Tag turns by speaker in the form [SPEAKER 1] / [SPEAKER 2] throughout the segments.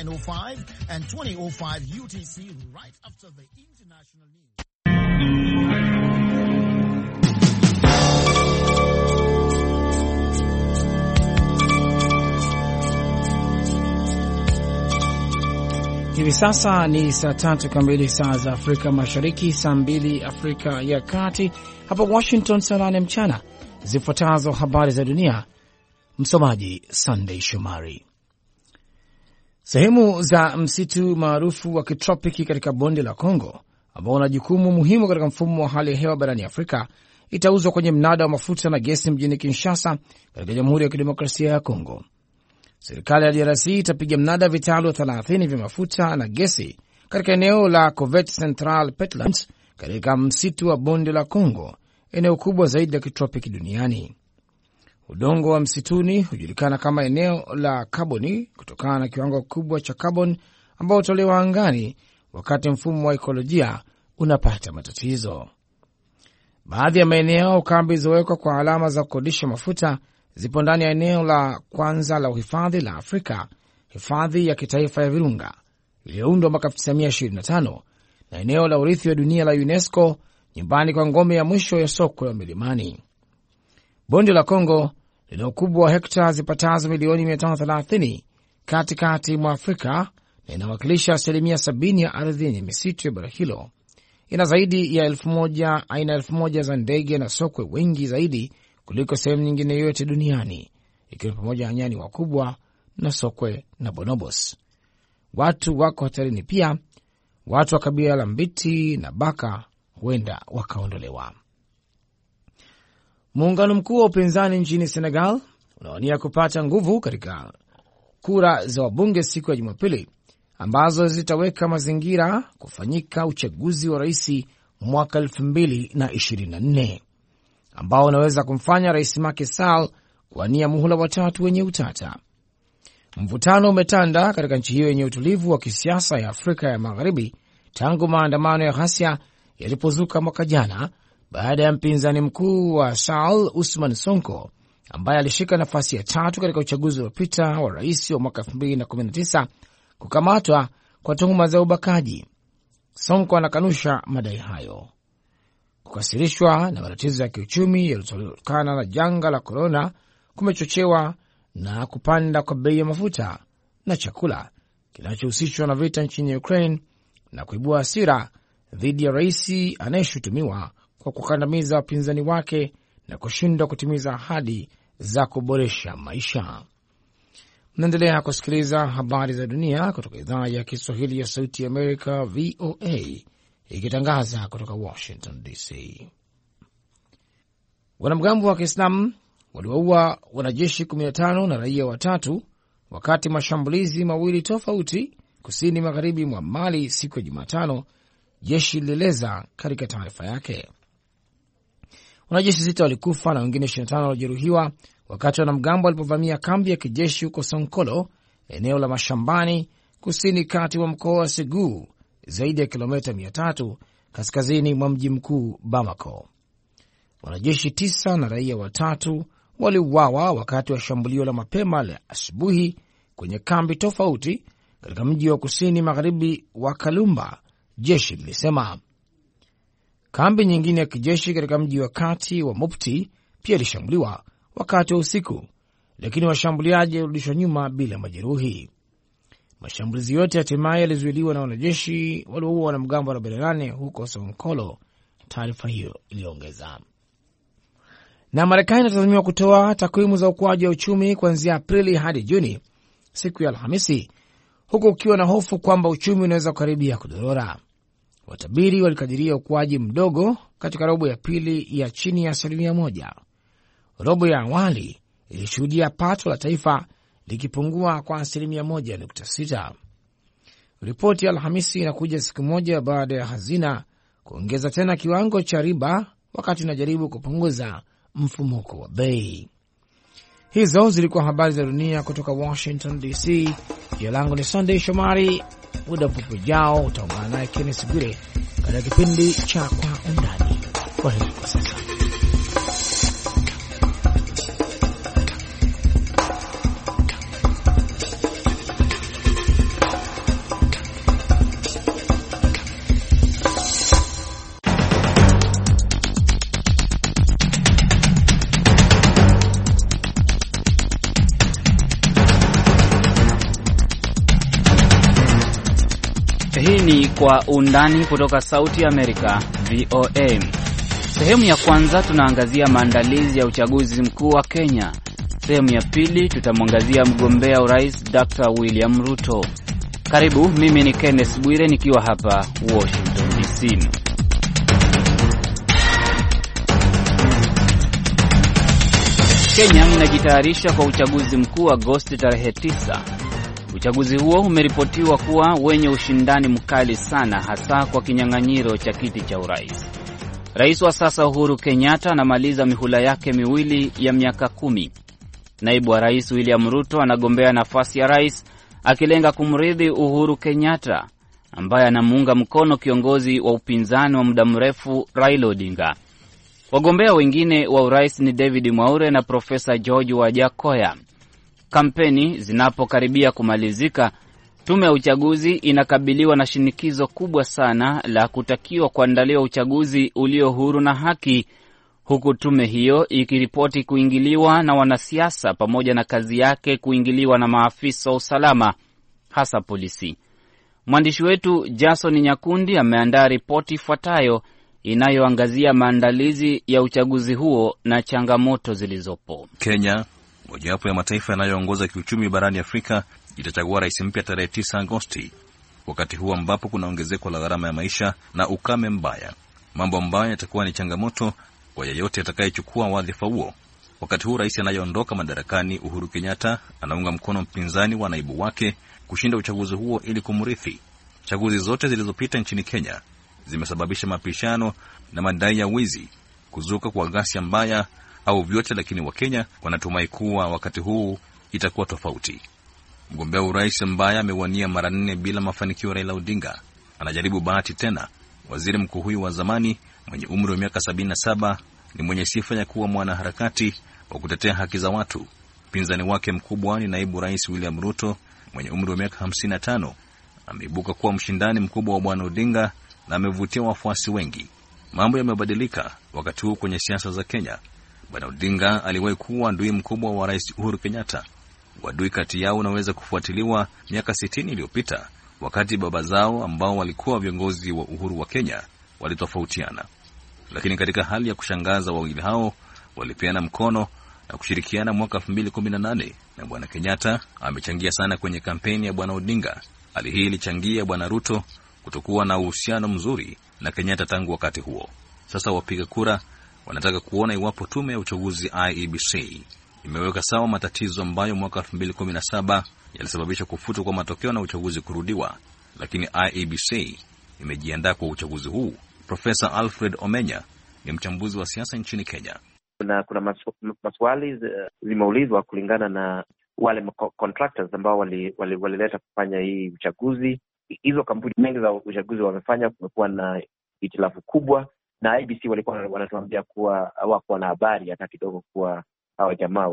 [SPEAKER 1] 9:05 and 20:05 UTC right after the international news.
[SPEAKER 2] Hivi sasa ni saa 3 kamili saa za Afrika Mashariki, saa 2 Afrika ya Kati, hapa Washington saa 8 mchana. Zifuatazo habari za dunia, msomaji Sunday Shomari. Sehemu za msitu maarufu wa kitropiki katika bonde la Kongo, ambao una jukumu muhimu katika mfumo wa hali ya hewa barani Afrika, itauzwa kwenye mnada wa mafuta na gesi mjini Kinshasa katika Jamhuri ya Kidemokrasia ya Kongo. Serikali ya DRC itapiga mnada vitalu 30 vya mafuta na gesi katika eneo la Covette Central Petlands katika msitu wa bonde la Kongo, eneo kubwa zaidi la kitropiki duniani. Udongo wa msituni hujulikana kama eneo la kaboni kutokana na kiwango kikubwa cha kaboni ambao hutolewa angani wakati mfumo wa ekolojia unapata matatizo. Baadhi ya maeneo au kambi zilizowekwa kwa alama za kukodisha mafuta zipo ndani ya eneo la kwanza la uhifadhi la Afrika, hifadhi ya kitaifa ya Virunga iliyoundwa mwaka 1925 na eneo la urithi wa dunia la UNESCO, nyumbani kwa ngome ya mwisho ya sokwe wa milimani. Bonde la Kongo lina ukubwa wa hekta zipatazo milioni 530 katikati mwa Afrika na inawakilisha 70% ya ardhi yenye misitu ya bara hilo. Ina zaidi ya aina 1000 za ndege na sokwe wengi zaidi kuliko sehemu nyingine yoyote duniani, ikiwa pamoja na nyani wakubwa na sokwe na bonobos. Watu wako hatarini pia. Watu wa kabila la Mbiti na Baka huenda wakaondolewa. Muungano mkuu wa upinzani nchini Senegal unawania kupata nguvu katika kura za wabunge siku ya Jumapili, ambazo zitaweka mazingira kufanyika uchaguzi wa rais mwaka 2024 ambao unaweza kumfanya rais Macky Sall kuwania muhula watatu wenye utata. Mvutano umetanda katika nchi hiyo yenye utulivu wa kisiasa ya Afrika ya Magharibi tangu maandamano ya ghasia yalipozuka mwaka jana baada ya mpinzani mkuu wa Sall, Ousmane Sonko, ambaye alishika nafasi ya 3 katika uchaguzi uliopita wa rais wa mwaka 2019 kukamatwa kwa tuhuma za ubakaji. Sonko anakanusha madai hayo. Kukasirishwa na matatizo ya kiuchumi yaliyotokana na janga la korona kumechochewa na kupanda kwa bei ya mafuta na chakula kinachohusishwa na vita nchini Ukraine na kuibua hasira dhidi ya rais anayeshutumiwa kwa kukandamiza wapinzani wake na kushindwa kutimiza ahadi za kuboresha maisha. Mnaendelea kusikiliza habari za dunia kutoka idhaa ya Kiswahili ya Sauti ya Amerika, VOA, ikitangaza kutoka Washington DC. Wanamgambo wa Kiislamu waliwaua wanajeshi 15 na raia 3 wakati mashambulizi mawili tofauti kusini magharibi mwa Mali siku ya Jumatano, jeshi lilieleza katika taarifa yake. Wanajeshi 6 walikufa na wengine 25 walijeruhiwa wakati wanamgambo walipovamia kambi ya kijeshi huko Sonkolo, eneo la mashambani kusini kati wa mkoa wa Segou, zaidi ya kilomita 300 kaskazini mwa mji mkuu Bamako. Wanajeshi 9 na raia 3 waliuawa wakati wa shambulio la mapema la asubuhi kwenye kambi tofauti katika mji wa kusini magharibi wa Kalumba, jeshi lilisema. Kambi nyingine ya kijeshi katika mji wa kati wa Mopti pia ilishambuliwa wakati wa usiku, lakini washambuliaji walirudishwa nyuma bila majeruhi. Mashambulizi yote hatimaye yalizuiliwa na wanajeshi walioua wanamgambo 48 huko Sonkolo, taarifa hiyo iliongeza. Na Marekani inatazamiwa kutoa takwimu za ukuaji wa uchumi kuanzia Aprili hadi Juni siku ya Alhamisi, huku ukiwa na hofu kwamba uchumi unaweza kukaribia kudorora. Watabiri walikadiria ukuaji mdogo katika robo ya pili ya chini ya 1%. Robo ya awali ilishuhudia pato la taifa likipungua kwa 1.6%. Ripoti ya Alhamisi inakuja siku moja baada ya hazina kuongeza tena kiwango cha riba wakati inajaribu kupunguza mfumuko wa bei. Hizo zilikuwa habari za dunia kutoka Washington DC. Jina langu ni Sunday Shomari. Muda mfupi ujao utaungana naye Kenneth Bwire katika kipindi cha Kwa Undani. Kwa heri kwa sasa.
[SPEAKER 3] Hii ni Kwa Undani kutoka Sauti ya Amerika, VOA. Sehemu ya kwanza tunaangazia maandalizi ya uchaguzi mkuu wa Kenya. Sehemu ya pili tutamwangazia mgombea urais Dr. William Ruto. Karibu, mimi ni Kenneth Bwire nikiwa hapa Washington DC. Kenya inajitayarisha kwa uchaguzi mkuu Agosti tarehe 9. Uchaguzi huo umeripotiwa kuwa wenye ushindani mkali sana, hasa kwa kinyang'anyiro cha kiti cha urais. Rais wa sasa Uhuru Kenyatta anamaliza mihula yake miwili ya miaka 10. Naibu wa rais William Ruto anagombea nafasi ya rais akilenga kumrithi Uhuru Kenyatta ambaye anamuunga mkono kiongozi wa upinzani wa muda mrefu Raila Odinga. Wagombea wengine wa urais ni David Mwaure na Profesa George Wajakoya. Kampeni zinapokaribia kumalizika, tume ya uchaguzi inakabiliwa na shinikizo kubwa sana la kutakiwa kuandaliwa uchaguzi ulio huru na haki, huku tume hiyo ikiripoti kuingiliwa na wanasiasa pamoja na kazi yake kuingiliwa na maafisa wa usalama, hasa polisi. Mwandishi wetu Jason Nyakundi ameandaa ripoti ifuatayo inayoangazia maandalizi ya uchaguzi huo na changamoto zilizopo.
[SPEAKER 4] Kenya, mojawapo ya mataifa yanayoongoza kiuchumi barani Afrika, itachagua rais mpya tarehe 9 Agosti, wakati huu ambapo kuna ongezeko la gharama ya maisha na ukame mbaya, mambo ambayo yatakuwa ni changamoto kwa yeyote atakayechukua wadhifa huo. Wakati huu rais anayeondoka madarakani Uhuru Kenyatta anaunga mkono mpinzani wa naibu wake kushinda uchaguzi huo ili kumrithi. Chaguzi zote zilizopita nchini Kenya zimesababisha mapishano na madai ya wizi, kuzuka kwa ghasia mbaya au vyote, lakini Wakenya wanatumai kuwa wakati huu itakuwa tofauti. Mgombea urais ambaye amewania mara 4 bila mafanikio Raila Odinga anajaribu bahati tena. Waziri mkuu huyu wa zamani mwenye umri wa miaka 77 ni mwenye sifa ya kuwa mwanaharakati wa kutetea haki za watu. Mpinzani wake mkubwa ni naibu rais William Ruto mwenye umri wa miaka 55. Ameibuka kuwa mshindani mkubwa wa bwana Odinga na amevutia wafuasi wengi. Mambo yamebadilika wakati huu kwenye siasa za Kenya. Bwana Odinga aliwahi kuwa adui mkubwa wa rais Uhuru Kenyatta. Wadui kati yao unaweza kufuatiliwa miaka 60 iliyopita, wakati baba zao ambao walikuwa viongozi wa uhuru wa Kenya walitofautiana. Lakini katika hali ya kushangaza, wawili hao walipeana mkono na kushirikiana mwaka 2018, na bwana Kenyatta amechangia sana kwenye kampeni ya bwana Odinga. Hali hii ilichangia bwana Ruto kutokuwa na uhusiano mzuri na Kenyatta tangu wakati huo. Sasa wapiga kura wanataka kuona iwapo tume ya uchaguzi IEBC imeweka sawa matatizo ambayo mwaka 2017 yalisababisha kufutwa kwa matokeo na uchaguzi kurudiwa. Lakini IEBC imejiandaa kwa uchaguzi huu. Profesa Alfred Omenya ni mchambuzi wa siasa nchini Kenya.
[SPEAKER 5] Kuna maswali zimeulizwa kulingana na wale contractors ambao walileta kufanya hii uchaguzi. Hizo kampuni mengi za uchaguzi wamefanya, kumekuwa na itilafu kubwa, na IEBC walikuwa wanatuambia kuwa hawakuwa na habari hata kidogo kuwa hawa jamaa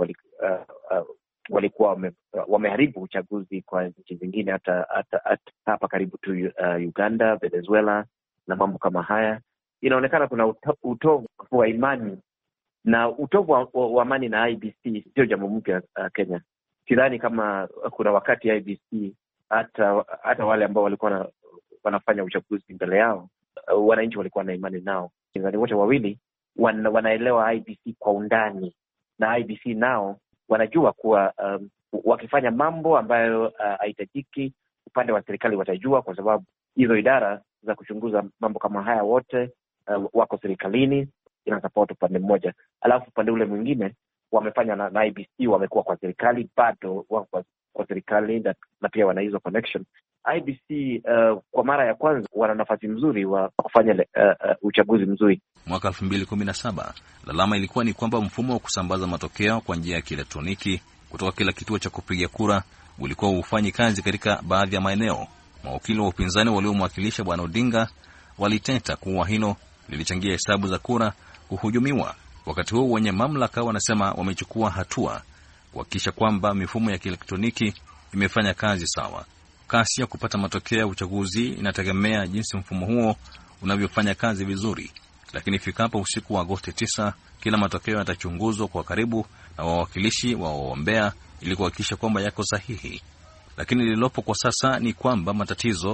[SPEAKER 5] walikuwa wameharibu uchaguzi kwa nchi zingine, hata hapa karibu tu Uganda, Venezuela na mambo kama haya. Inaonekana kuna utovu wa imani na utovu wa amani na IEBC. Sio jambo mpya Kenya. Sidhani kama kuna wakati IEBC hata wale ambao walikuwa wanafanya uchaguzi mbele yao, wananchi walikuwa na imani nao. Wote wawili wanaelewa IEBC kwa undani, na IEBC nao wanajua kuwa wakifanya mambo ambayo haitajiki, upande wa serikali watajua, kwa sababu hizo idara za kuchunguza mambo kama haya wote wako serikalini, ina support upande mmoja. Alafu upande ule mwingine wamefanya na IEBC, wamekuwa kwa serikali, bado wako kwa serikali na pia wana hizo connection. IEBC kwa mara ya kwanza wana nafasi nzuri wa kufanya uchaguzi mzuri.
[SPEAKER 4] Mwaka 2017 lalama ilikuwa ni kwamba mfumo wa kusambaza matokeo kwa njia ya kielektroniki kutoka kila kituo cha kupiga kura ulikuwa ufanyi kazi katika baadhi ya maeneo. Mawakili wa upinzani waliomwakilisha bwana Odinga waliteta kuwa hilo lilichangia hesabu za kura kuhujumiwa. Wakati huo wenye mamlaka wanasema wamechukua hatua kuhakikisha kwamba mifumo ya kielektroniki imefanya kazi sawa. Kasi ya kupata matokeo ya uchaguzi inategemea jinsi mfumo huo unavyofanya kazi vizuri. Lakini ifikapo usiku wa Agosti 9, kila matokeo yatachunguzwa kwa karibu na wawakilishi wa wagombea ili kuhakikisha kwamba yako sahihi. Lakini lililopo kwa sasa ni kwamba matatizo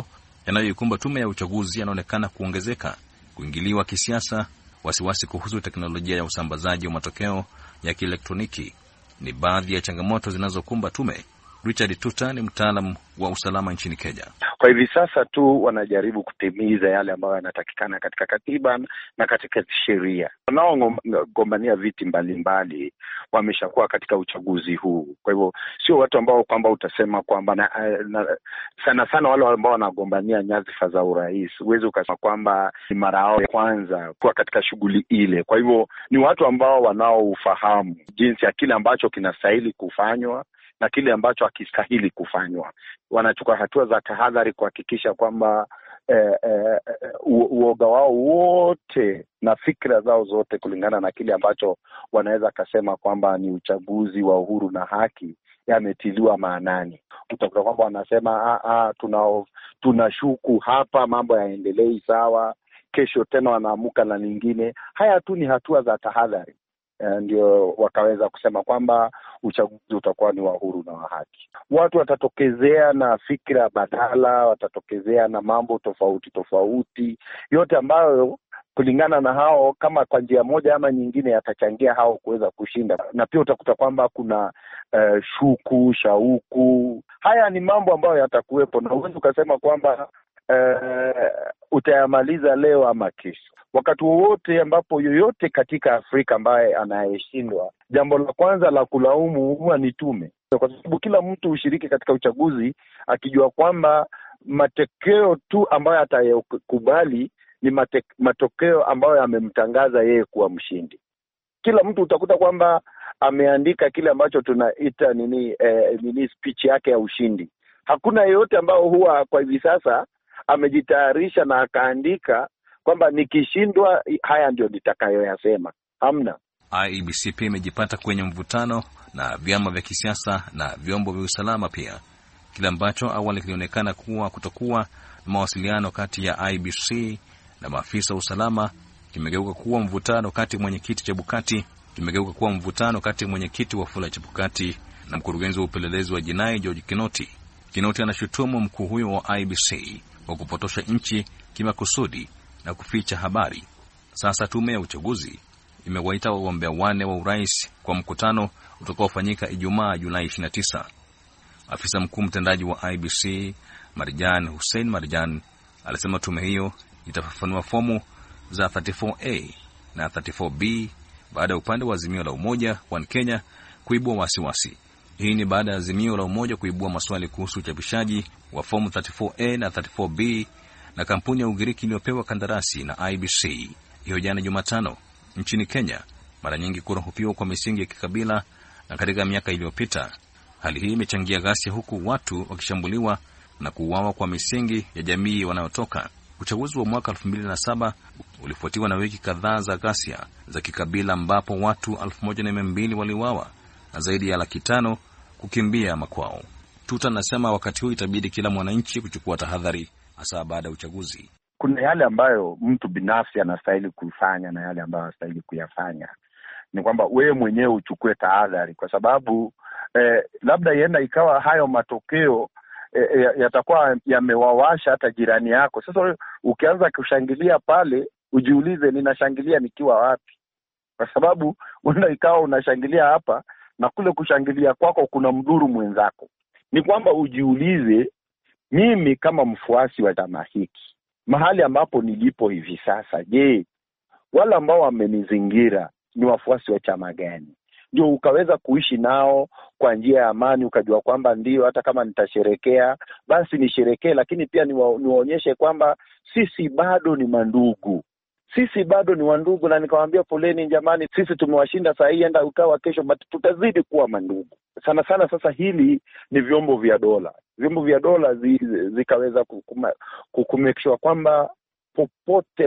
[SPEAKER 4] yanayoikumba tume ya uchaguzi yanaonekana kuongezeka: kuingiliwa kisiasa, wasiwasi kuhusu teknolojia ya usambazaji wa matokeo ya kielektroniki ni baadhi ya changamoto zinazokumba tume. Richard Tuta ni mtaalamu wa usalama nchini Kenya.
[SPEAKER 6] Kwa hivi sasa tu wanajaribu kutimiza yale ambayo yanatakikana katika katiba na katika sheria. Wanaogombania viti mbalimbali wameshakuwa katika uchaguzi huu. Kwa hivyo sio watu ambao kwamba utasema kwamba sana sana wale ambao wanagombania nyadhifa za urais, huwezi ukasema kwamba ni mara yao ya kwanza kuwa katika shughuli ile. Kwa hivyo ni watu ambao wanaofahamu jinsi ya kile ambacho kinastahili kufanywa na kile ambacho hakistahili kufanywa. Wanachukua hatua za tahadhari kuhakikisha kwamba uoga wao wote na fikra zao zote kulingana na kile ambacho wanaweza kasema kwamba ni uchaguzi wa uhuru na haki yametiliwa maanani. Utakuta kwamba wanasema tunashuku hapa mambo yaendelei sawa, kesho tena wanaamuka na lingine. Haya tu ni hatua za tahadhari. Ndio wakaweza kusema kwamba uchaguzi utakuwa ni wa huru na wa haki. Watu watatokezea na fikra badala, watatokezea na mambo tofauti, yote ambayo kulingana na hao kama kwa njia moja ama nyingine yatachangia hao kuweza kushinda. Na pia utakuta kwamba kuna shauku. Haya ni mambo ambayo yatakuwepo, na uwezo ukasema kwamba utayamaliza leo ama kesho. Wakati wowote ambapo yoyote katika Afrika ambaye anayeshindwa, jambo la kwanza la kulaumu huwa ni tume, kwa sababu kila mtu ushiriki katika uchaguzi akijua kwamba matokeo tu ambayo atayakubali ni matokeo ambayo yamemtangaza yeye kuwa mshindi. Kila mtu utakuta kwamba ameandika kile ambacho tunaita speech yake ya ushindi. Hakuna yeyote ambao huwa kwa hivi sasa amejitayarisha na akaandika kwamba nikishindwa haya ndio nitakayoyasema. Hamna.
[SPEAKER 4] IEBC pia imejipata kwenye mvutano na vyama vya kisiasa na vyombo vya usalama pia. Kile ambacho awali kilionekana kuwa kutokuwa mawasiliano kati ya IEBC na maafisa wa usalama kimegeuka kuwa mvutano kati mwenyekiti Chebukati, Wafula Chebukati na mkurugenzi wa upelelezi wa jinai George Kinoti. Kinoti anashutumu mkuu huyo wa IEBC kwa kupotosha nchi kimakusudi na kuficha habari. Sasa tume ya uchaguzi imewaita wagombea 4 wa urais kwa mkutano utakaofanyika Ijumaa Julai 29. Afisa mkuu mtendaji wa IEBC Marjan Hussein Marjan alisema tume hiyo itafafanua fomu za 34A na 34B baada ya upande wa Azimio la Umoja wa Kenya kuibua wasiwasi. Hii ni baada ya Azimio la Umoja kuibua maswali kuhusu uchapishaji wa fomu 34A na 34B na kampuni ya Ugiriki iliyopewa kandarasi na IEBC hiyo jana Jumatano. Nchini Kenya, mara nyingi kura hupiwa kwa misingi ya kikabila, na katika miaka iliyopita hali hii imechangia ghasia, huku watu wakishambuliwa na kuuawa kwa misingi ya jamii wanayotoka. Uchaguzi wa mwaka 2007 ulifuatiwa na wiki kadhaa za ghasia za kikabila ambapo watu 1200 waliuawa na zaidi ya 500,000 kukimbia makwao. Tuta nasema wakati huu itabidi kila mwananchi kuchukua tahadhari, hasa baada ya uchaguzi.
[SPEAKER 6] Kuna yale ambayo mtu binafsi anastahili kufanya na yale ambayo anastahili kuyafanya. Ni kwamba wewe mwenyewe uchukue tahadhari, kwa sababu labda yenda ikawa hayo matokeo yatakuwa yamewawasha hata jirani yako. Sasa ukianza kushangilia pale, ujiulize ninashangilia nikiwa wapi? Kwa sababu wenda ikawa unashangilia hapa na kule kushangilia kwako kuna mdhuru mwenzako. Ni kwamba ujiulize, mimi kama mfuasi wa chama hiki, mahali ambapo nilipo hivi sasa, je, wale ambao wamenizingira ni wafuasi wa chama gani? Ndio ukaweza kuishi nao kwa njia ya amani, ukajua kwamba ndio hata kama nitasherekea basi nisherekee, lakini pia niwaonyeshe kwamba sisi bado ni mandugu. Sisi bado ni wandugu, na nikawaambia poleni jamani, sisi tumewashinda saa hii, enda ukawa kesho, but tutazidi kuwa mandugu. Sana sana sasa hili ni vyombo vya dola. Vyombo vya dola zikaweza kukumekishwa kwamba popote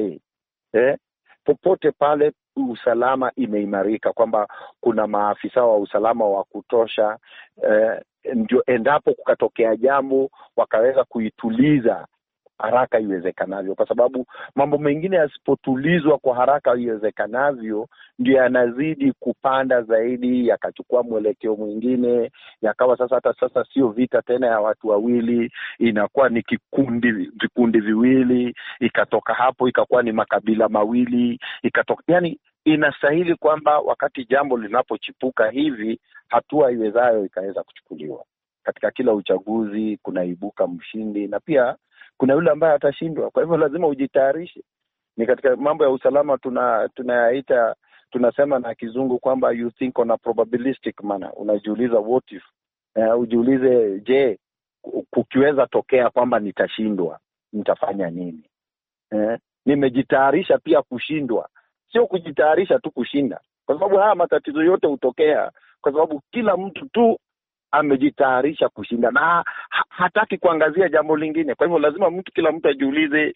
[SPEAKER 6] pale usalama imeimarika, kwamba kuna maafisa wa usalama wa kutosha, ndio endapo kukatokea jambo wakaweza kuituliza haraka iwezekanavyo, kwa sababu mambo mengine yasipotulizwa kwa haraka iwezekanavyo ndio yanazidi kupanda zaidi, yakachukua mwelekeo mwingine, yakawa hata sasa sio vita tena ya watu wawili, inakuwa ni vikundi viwili, ikatoka hapo ikakuwa ni makabila mawili, yani inastahili kwamba wakati jambo linapochipuka hivi, hatua iwezayo ikaweza kuchukuliwa. Katika kila uchaguzi kunaibuka mshindi na pia kuna yule ambaye atashindwa. Kwa hivyo lazima ujitayarishe. Ni katika mambo ya usalama tunayaita, tunasema na kizungu kwamba you think on a probabilistic manner. Unajiuliza what if, ujiulize je, kukiweza tokea kwamba nitashindwa, nitafanya nini? Nimejitayarisha pia kushindwa, sio kujitayarisha tu kushinda, kwa sababu haya matatizo yote hutokea kwa sababu kila mtu tu amejitayarisha kushinda na hataki kuangazia jambo lingine. Kwa hivyo lazima kila mtu ajiulize,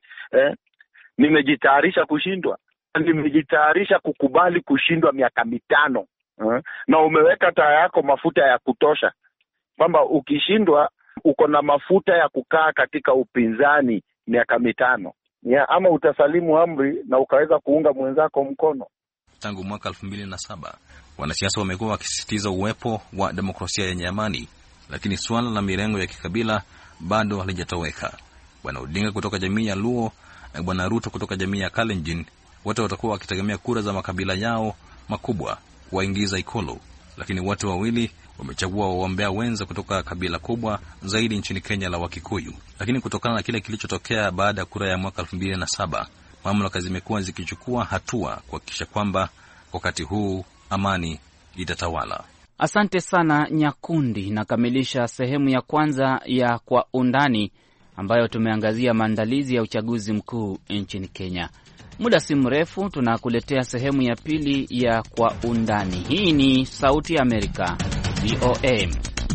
[SPEAKER 6] nimejitayarisha kushindwa, nimejitayarisha kukubali kushindwa miaka 5, na umeweka taa yako mafuta ya kutosha kwamba ukishindwa uko na mafuta ya kukaa katika upinzani miaka 5, ama utasalimu amri na ukaweza kuunga mwenzako mkono.
[SPEAKER 4] Tangu mwaka 2007 wanasiasa wamekuwa wakisisitiza uwepo wa demokrasia yenye amani, lakini swala la mirengo ya kikabila bado halijatoweka. Bwana Odinga kutoka jamii ya Luo na Bwana Ruto kutoka jamii ya Kalenjin, wote watakuwa wakitegemea kura za makabila yao makubwa kuwaingiza Ikulu, lakini wote wawili wamechagua wagombea wenza kutoka kabila kubwa zaidi nchini Kenya la Wakikuyu. Lakini kutokana na kile kilichotokea baada ya kura ya mwaka 2007, mamlaka zimekuwa zikichukua hatua kuhakikisha kwamba wakati huu amani itatawala.
[SPEAKER 3] Asante sana Nyakundi. Nakamilisha sehemu ya kwanza ya Kwa Undani ambayo tumeangazia maandalizi ya uchaguzi mkuu nchini Kenya. Muda si mrefu tunakuletea sehemu ya pili ya Kwa Undani. Hii ni Sauti ya Amerika, VOA.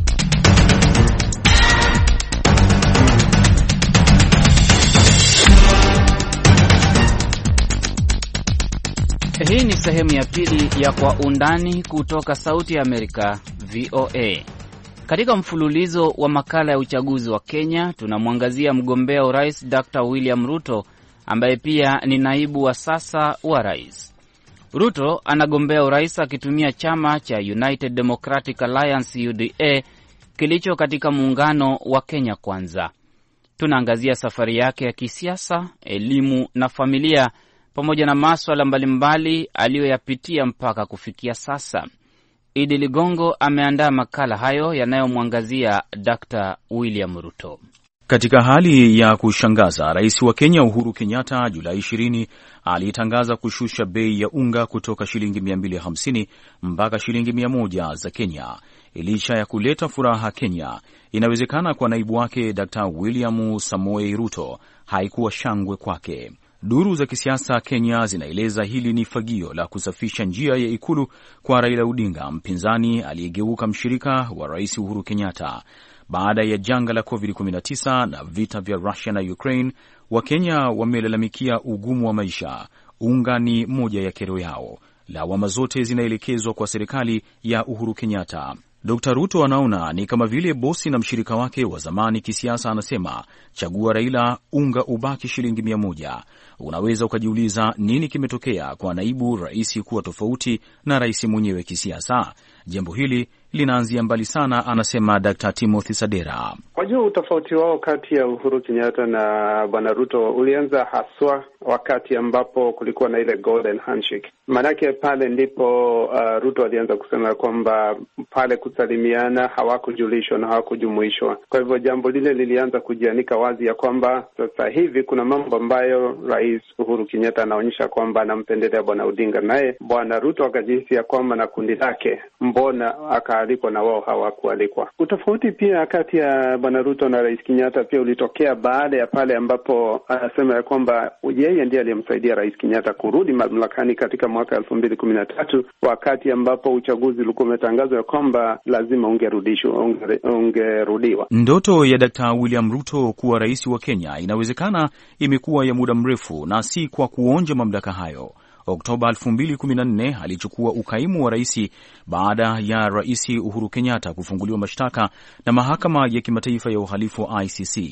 [SPEAKER 3] Hii ni sehemu ya pili ya Kwa Undani kutoka Sauti ya Amerika, VOA. Katika mfululizo wa makala ya uchaguzi wa Kenya, tunamwangazia mgombea urais Dr. William Ruto ambaye pia ni naibu wa sasa wa rais. Ruto anagombea urais akitumia chama cha United Democratic Alliance UDA kilicho katika muungano wa Kenya Kwanza. Tunaangazia safari yake ya kisiasa, elimu na familia pamoja na masuala mbalimbali aliyoyapitia mpaka kufikia sasa. Idi Ligongo ameandaa makala hayo yanayomwangazia Dr. William Ruto.
[SPEAKER 7] Katika hali ya kushangaza, Rais wa Kenya Uhuru Kenyatta Julai 20 alitangaza kushusha bei ya unga kutoka shilingi 250 mpaka shilingi 100 za Kenya. Licha ya kuleta furaha Kenya, inawezekana kwa naibu wake Dr. William Samoei Ruto haikuwa shangwe kwake. Duru za kisiasa Kenya zinaeleza hili ni fagio la kusafisha njia ya ikulu kwa Raila Odinga, mpinzani aliyegeuka mshirika wa Rais Uhuru Kenyatta. Baada ya janga la COVID-19 na vita vya Russia na Ukraine, Wakenya wamelalamikia ugumu wa maisha. Unga ni moja ya kero yao. Lawama zote zinaelekezwa kwa serikali ya Uhuru Kenyatta. Dr. Ruto anaona ni kama vile bosi na mshirika wake wa zamani kisiasa anasema, chagua Raila, unga ubaki shilingi 100. Unaweza ukajiuliza nini kimetokea kwa naibu rais kuwa tofauti na rais mwenyewe kisiasa? Jambo hili linaanzia mbali sana, anasema Dr. Timothy Sadera.
[SPEAKER 8] Wajua, utofauti wao kati ya Uhuru Kenyatta na Bwana Ruto ulianza haswa wakati ambapo kulikuwa na ile golden handshake. Manake pale ndipo Ruto alianza kusema kwamba pale kusalimiana hawakujulishwa na hawakujumuishwa. Kwa hivyo jambo lile lilianza kujianika wazi ya kwamba sasa hivi kuna mambo ambayo Rais Uhuru Kenyatta anaonyesha kwamba anampendelea Bwana Odinga, naye Bwana Ruto akajihisi ya kwamba na kundi lake mbona akaalikwa na wao hawakualikwa. Utofauti pia kati ya Bwana Ruto na Rais Kenyatta pia ulitokea baada ya pale ambapo anasema ya kwamba yeye ndiye aliyemsaidia Rais Kenyatta kurudi mamlakani katika mwaka 2013, wakati ambapo uchaguzi ulikuwa umetangazwa ya kwamba lazima ungerudiwa.
[SPEAKER 7] Ndoto ya Dr. William Ruto kuwa rais wa Kenya inawezekana imekuwa ya muda mrefu na si kwa kuonja mamlaka hayo. Oktoba 2014 alichukua ukaimu wa rais baada ya Rais Uhuru Kenyatta kufunguliwa mashtaka na mahakama ya kimataifa ya uhalifu ICC.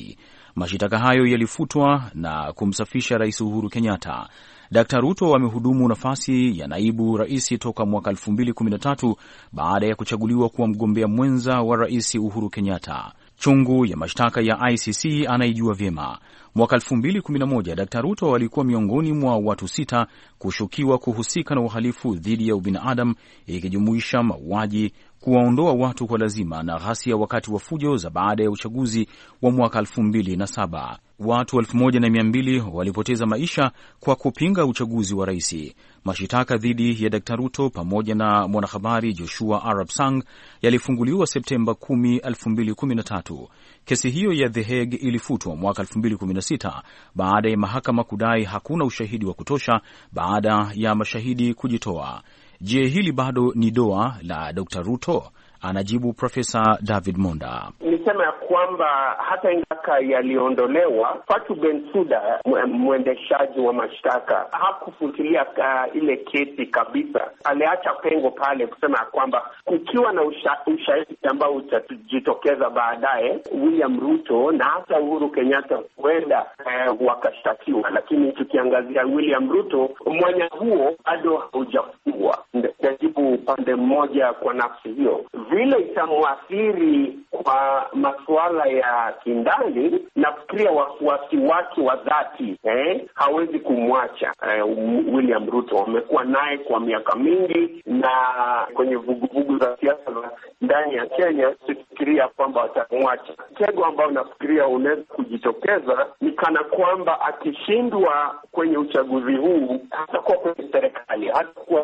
[SPEAKER 7] Mashitaka hayo yalifutwa na kumsafisha Rais Uhuru Kenyatta. Dkt. Ruto amehudumu nafasi ya naibu rais toka mwaka 2013 baada ya kuchaguliwa kuwa mgombea mwenza wa Rais Uhuru Kenyatta. Chungu ya mashtaka ya ICC anaijua vyema. Mwaka 2011 Dkt. Ruto alikuwa miongoni mwa watu 6 kushukiwa kuhusika na uhalifu dhidi ya ubinadamu, ikijumuisha mauaji, kuwaondoa watu kwa lazima na ghasia wakati wa fujo za baada ya uchaguzi wa mwaka 2007. Watu 1200 walipoteza maisha kwa kupinga uchaguzi wa rais. Mashitaka dhidi ya Dkt. Ruto pamoja na mwanahabari Joshua Arap Sang yalifunguliwa Septemba 10, 2013. Kesi hiyo ya The Hague ilifutwa mwaka 2016 baada ya mahakama kudai hakuna ushahidi wa kutosha baada ya mashahidi kujitoa. Je, hili bado ni doa la Dr. Ruto? Anajibu Profesa David Monda.
[SPEAKER 9] Nisema ya kwamba hata ingaka yaliondolewa, Fatu Bensouda mwendeshaji wa mashtaka hakufutilia ile kesi kabisa. Aliacha pengo pale kusema ya kwamba kukiwa na ushahidi ambao utajitokeza baadaye, William Ruto na hata Uhuru Kenyatta huenda wakashtakiwa. Lakini tukiangazia William Ruto, mwanya huo bado haujafungwa. Najibu upande mmoja kwa nafsi hiyo. Vile itamuathiri kwa masuala ya kindani, nafikiria wafuasi wake wa dhati hawezi kumwacha William Ruto. Wamekuwa naye kwa miaka mingi, na kwenye vuguvugu za siasa za ndani ya Kenya sifikiria kwamba watamwacha. Mtego ambao nafikiria unaweza kujitokeza ni kana kwamba akishindwa kwenye uchaguzi huu, hatakuwa kwenye serikali, hatakuwa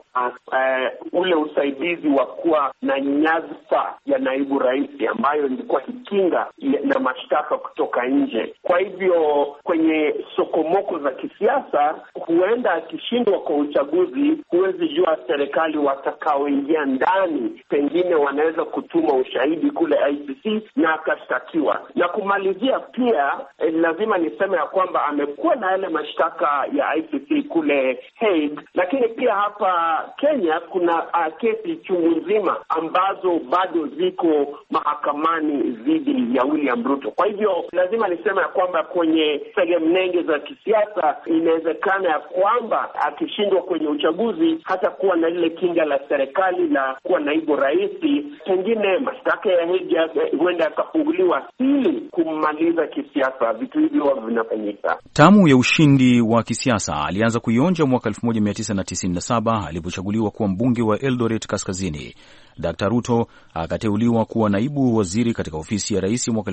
[SPEAKER 9] ule usaidizi wa kuwa na nyadhifa ya naibu rais ambayo ilikuwa ikinga na mashtaka kutoka nje. Kwa hivyo kwenye sokomoko za kisiasa, huenda akishindwa kwa uchaguzi, huwezi jua serikali watakaoingia ndani, pengine wanaweza kutuma ushahidi kule ICC na akashtakiwa. Na kumalizia pia, lazima niseme ya kwamba amekuwa na yale mashtaka ya ICC kule Hague, lakini pia hapa Kenya kuna kesi chungu nzima ambazo bado ziko mahakamani dhidi ya William Ruto. Kwa hivyo lazima niseme ya kwamba kwenye segemnenge za kisiasa, inawezekana ya kwamba akishindwa kwenye uchaguzi hata kuwa na lile kinga la serikali la kuwa naibu rais, pengine mashtaka ya Hague huenda yakafunguliwa ili kumaliza kisiasa. Vitu hivyo vinafanyika.
[SPEAKER 7] Tamu ya ushindi wa kisiasa alianza kuionja mwaka 1997 alipochaguliwa kuwa mbunge wa Eldoret Kaskazini. Dr. Ruto akateuliwa kuwa naibu waziri katika ofisi ya rais mwaka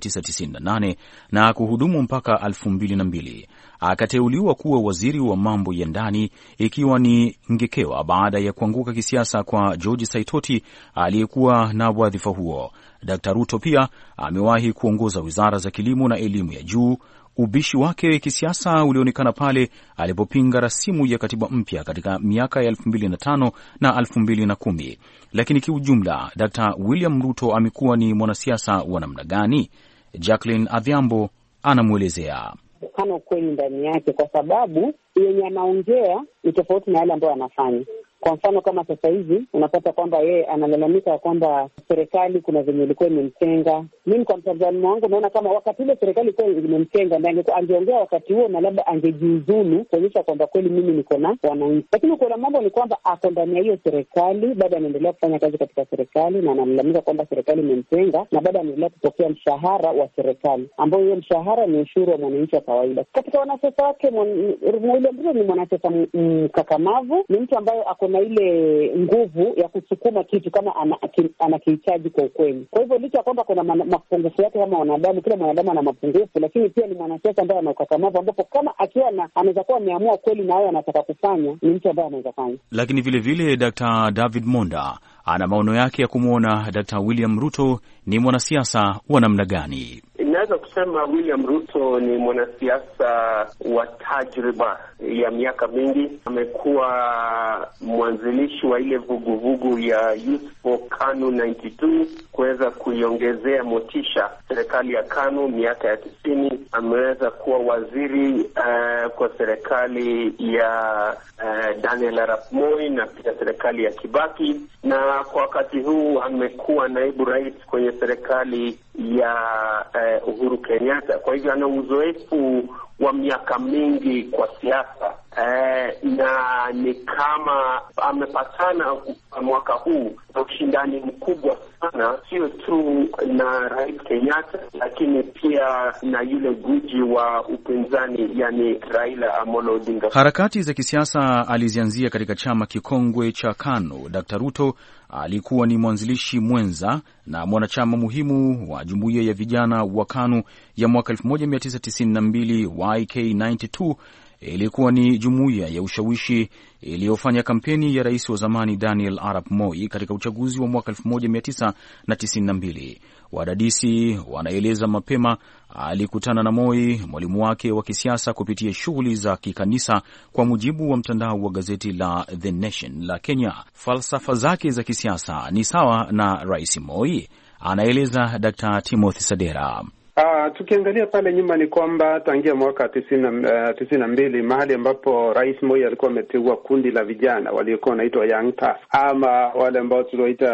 [SPEAKER 7] 1998 na kuhudumu mpaka 2002. Akateuliwa kuwa waziri wa mambo ya ndani, ikiwa ni ngekewa baada ya kuanguka kisiasa kwa George Saitoti aliyekuwa na wadhifa huo. Dr. Ruto pia amewahi kuongoza wizara za kilimo na elimu ya juu. Ubishi wake kisiasa ulionekana pale alipopinga rasimu ya katiba mpya katika miaka ya 2005 na 2010. Lakini kiujumla, Dr. William Ruto amekuwa ni mwanasiasa wa namna gani? Jacqueline Adhiambo anamwelezea.
[SPEAKER 10] Hana ukweli ndani yake, kwa sababu yenye anaongea ni tofauti na yale ambayo anafanya. Kwa mfano kama sasa hivi unapata kwamba yeye analalamika kwamba serikali kuna venye ilikuwa imemtenga. Mimi kwa mtazamo wangu naona kama wakati ile serikali ilikuwa imemtenga, ndio angeongea wakati huo na labda angejiuzulu kuonyesha kwamba kweli mimi niko na wananchi. Lakini kwa mambo ni kwamba ako ndani ya hiyo serikali, bado anaendelea kufanya kazi katika serikali na analalamika kwamba serikali imemtenga, na bado anaendelea kupokea mshahara wa serikali ambao hiyo mshahara ni ushuru wa mwananchi wa kawaida. Katika wanasiasa wake, William Ruto ni mwanasiasa mkakamavu, ni mtu ambaye ako na ile nguvu ya kusukuma kitu kama anakihitaji kwa ukweli. Kwa hivyo licha kwamba kuna mapungufu yake kama wanadamu, kila mwanadamu ana mapungufu, lakini pia ni mwanasiasa ambaye ana ukakamavu, ambapo kama akiwa anaweza kuwa ameamua kweli na yeye anataka kufanya, ni mtu ambaye anaweza fanya.
[SPEAKER 7] Lakini vile vile Dr. David Monda ana maono yake ya kumuona Dr. William Ruto ni mwanasiasa wa namna gani.
[SPEAKER 9] Inaweza kusema William Ruto ni mwanasiasa wa tajriba ya miaka mingi. Amekuwa mwanzilishi wa ile vuguvugu ya Youth for KANU 92 kuweza kuiongezea motisha serikali ya KANU miaka ya 90. ameweza kuwa waziri kwa serikali ya Daniel Arap Moi na pia serikali ya Kibaki, na kwa wakati huu amekuwa naibu rais kwenye serikali ya Uhuru Kenyatta. Kwa hivyo ana uzoefu wa miaka mingi kwa siasa, na ni kama amepatana mwaka huu na ushindani mkubwa sana, sio tu na Rais Kenyatta, lakini pia na yule guji wa upinzani, yani Raila Amolo Odinga.
[SPEAKER 7] Harakati za kisiasa alizianzia katika chama kikongwe cha KANU. Dr. Ruto alikuwa ni mwanzilishi mwenza na mwanachama muhimu wa jumuiya ya vijana wa KANU ya mwaka 1992. YK92 ilikuwa ni jumuiya ya ushawishi iliyofanya kampeni ya rais wa zamani Daniel Arap Moi katika uchaguzi wa mwaka 1992. Wadadisi wanaeleza mapema alikutana na Moi, mwalimu wake wa kisiasa, kupitia shughuli za kikanisa, kwa mujibu wa mtandao wa gazeti la The Nation la Kenya. Falsafa zake za kisiasa ni sawa na Rais Moi, anaeleza Dr. Timothy Sadera.
[SPEAKER 8] Tukiangalia pale nyuma ni kwamba tangia mwaka 92 mahali ambapo Rais Moi alikuwa ameteua kundi la vijana waliokuwa wanaitwa Young Turf, ama wale ambao tunaoita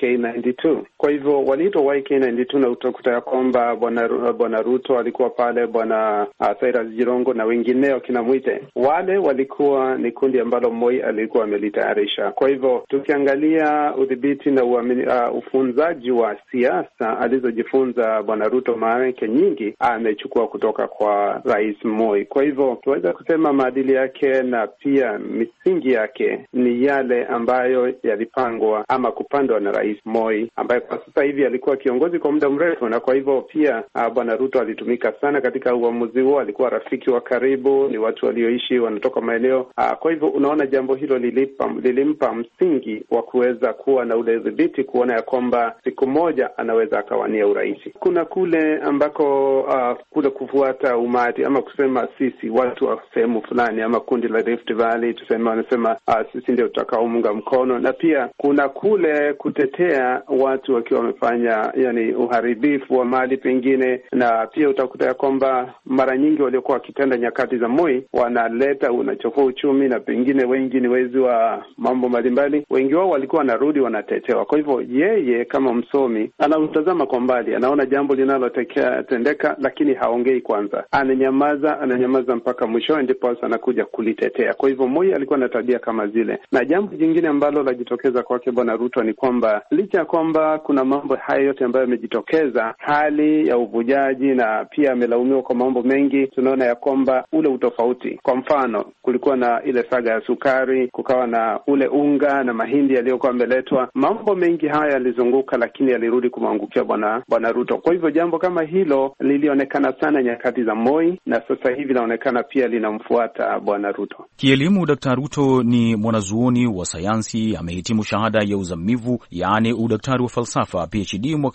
[SPEAKER 8] YK92. Kwa hivyo waliitwa YK92, na utakuta ya kwamba bwana Ruto alikuwa pale, bwana Cyrus Jirongo na wengineo kina Mwite. Wale walikuwa ni kundi ambalo Moi alikuwa amelitayarisha. Kwa hivyo tukiangalia udhibiti na ufunzaji wa siasa alizojifunza bwana Ruto nyingi amechukua kutoka kwa Rais Moi. Kwa hivyo tunaweza kusema maadili yake na pia misingi yake ni yale ambayo yalipangwa ama kupandwa na Rais Moi, ambaye kwa sasa hivi alikuwa kiongozi kwa muda mrefu, na kwa hivyo pia bwana Ruto alitumika sana katika uamuzi huo. Alikuwa rafiki wa karibu, ni watu walioishi wanatoka maeneo. Kwa hivyo unaona jambo hilo lilimpa msingi wa kuweza kuwa na ule dhibiti, kuona ya kwamba siku moja anaweza akawania urais. Kuna kule ambako kule kufuata umati ama kusema sisi watu wa sehemu fulani ama kundi la Rift Valley wanasema sisi ndio tutakaomunga mkono, na pia kuna kule kutetea watu wakiwa wamefanya yani uharibifu wa mali pengine, na pia utakuta ya kwamba mara nyingi waliokuwa wakitenda nyakati za Moi wanaleta unachofua uchumi, na pengine wengi ni wezi wa mambo mbalimbali, wengi wao walikuwa wanarudi wanatetewa. Kwa hivyo yeye kama msomi anamtazama kwa mbali, anaona jambo linalotendeka, lakini haongei kwanza, ananyamaza mpaka mwisho, ndipo anakuja kulitetea. Kwa hivyo Moi alikuwa na tabia kama zile. Na jambo jingine ambalo lajitokeza kwake bwana Ruto ni kwamba licha ya kwamba kuna mambo haya yote ambayo yamejitokeza, hali ya uvujaji, na pia amelaumiwa kwa mambo mengi, tunaona ya kwamba ule utofauti. Kwa mfano, kulikuwa na ile saga ya sukari, kukawa na ule unga na mahindi yaliyokuwa yameletwa. Mambo mengi haya yalizunguka, lakini yalirudi kumwangukia bwana Ruto. Kwa hivyo jambo kama hilo lilionekana sana nyakati za Moi, na sasa hivi linaonekana pia linamfuata bwana Ruto.
[SPEAKER 7] Kielimu, Dr. Ruto ni mwanazuoni wa sayansi, amehitimu shahada ya uzamivu, yaani udaktari wa falsafa PhD mwaka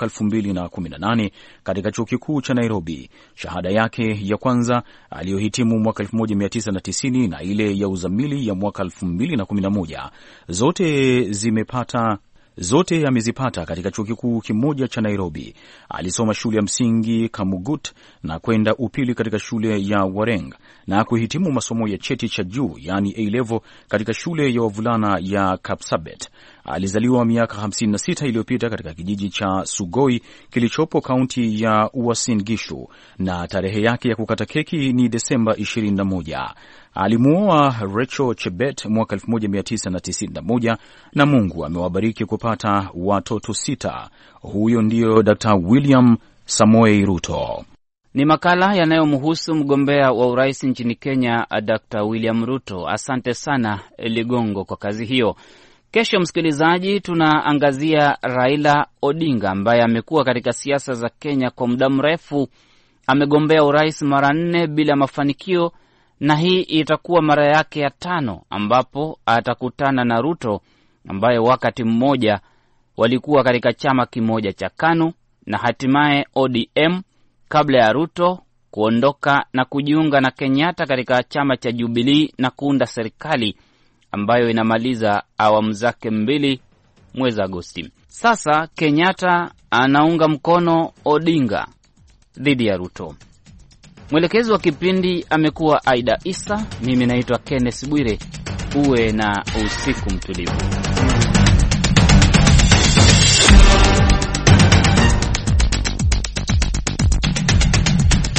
[SPEAKER 7] 2018 katika chuo kikuu cha Nairobi. Shahada yake ya kwanza aliyohitimu mwaka 1990 na ile ya uzamili ya mwaka 2011 zote amezipata katika chuo kikuu kimoja cha Nairobi. Alisoma shule ya msingi Kamugut na kwenda upili katika shule ya Wareng na kuhitimu masomo ya cheti cha juu yani A-level katika shule ya wavulana ya Kapsabet. Alizaliwa miaka 56 iliyopita katika kijiji cha Sugoi kilichopo kaunti ya Uasin Gishu, na tarehe yake ya kukata keki ni Desemba 21. Alimuoa Rachel Chebet mwaka 1991 na Mungu amewabariki kupata watoto 6. Huyo ndio Dr. William Samoei Ruto.
[SPEAKER 3] Ni makala yanayomhusu mgombea wa urais nchini Kenya, Dr. William Ruto. Asante sana Ligongo kwa kazi hiyo. Kesho msikilizaji, tunaangazia Raila Odinga ambaye amekuwa katika siasa za Kenya kwa muda mrefu. Amegombea urais mara 4 bila mafanikio, na hii itakuwa mara yake ya 5 ambapo atakutana na Ruto ambaye wakati mmoja walikuwa katika chama kimoja cha KANU na hatimaye ODM kabla ya Ruto kuondoka na kujiunga na Kenyatta katika chama cha Jubilee na kuunda serikali ambayo inamaliza awamu zake 2 mwezi Agosti. Sasa Kenyatta anaunga mkono Odinga dhidi ya Ruto. Mwelekezi wa kipindi amekuwa Aida Isa. Mimi naitwa Kenneth Bwire. Uwe na usiku mtulivu.